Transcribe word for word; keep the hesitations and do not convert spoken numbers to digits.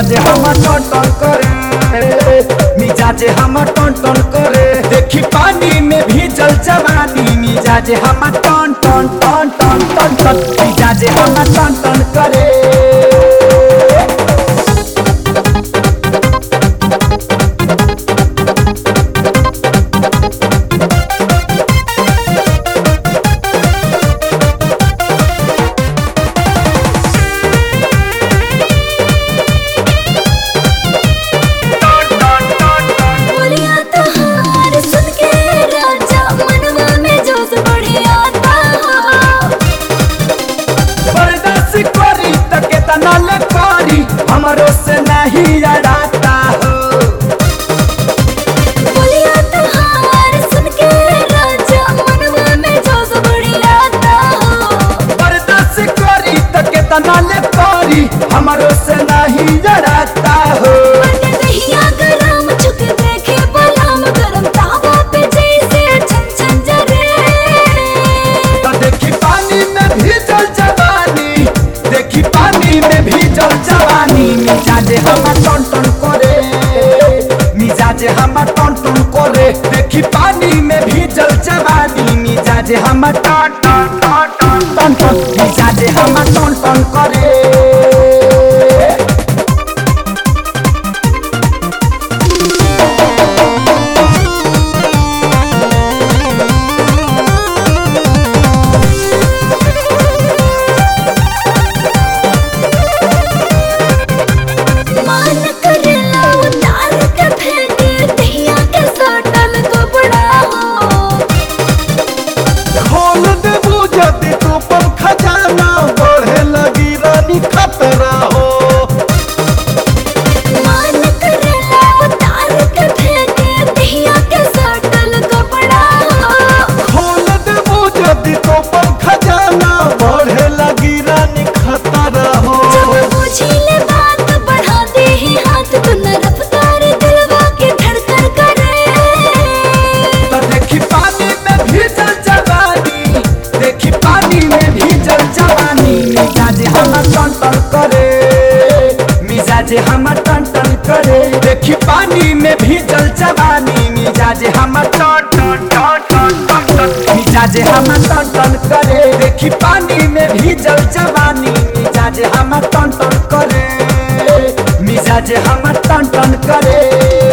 मिजाजे हमर टन टन करे, मिजाजे हमर टन टन करे। देखी पानी में भीजल जवानी, मिजाजे हमर टन टन टन टन टन टन, मिजाजे हमर टन टन करे। हमरो से नहीं अड़ाता हो बोलिया तुहार सुन के राजा मनवा में जोश बढ़ियाता हो। बर्दाश्त करी त केतना ले पारी, हमरो से नहीं अड़ाता हो। बटे दहिया गरम छुक देखे बलम गरम तावा पे जैसे छन छन जरे। तो देखी पानी में भीजल जवानी, देखी पानी में भीजल जवानी, मिजाजे हमर टन टन करे, मिजाजे हमर टन टन करे। देखी पानी में भीजल जवानी, मिजाजे हमर टन टन टन टन टन, मिजाजे हमर टन टन करे। मिजाजे हमर टन टन करे, देखी पानी में भीजल जवानी, मिजाजे हमर टन टन टन टन टन, मिजाजे हमर टन टन करे। देखी पानी में भीजल जवानी, मिजाजे हमर टन टन करे, मिजाजे हमर टन टन करे।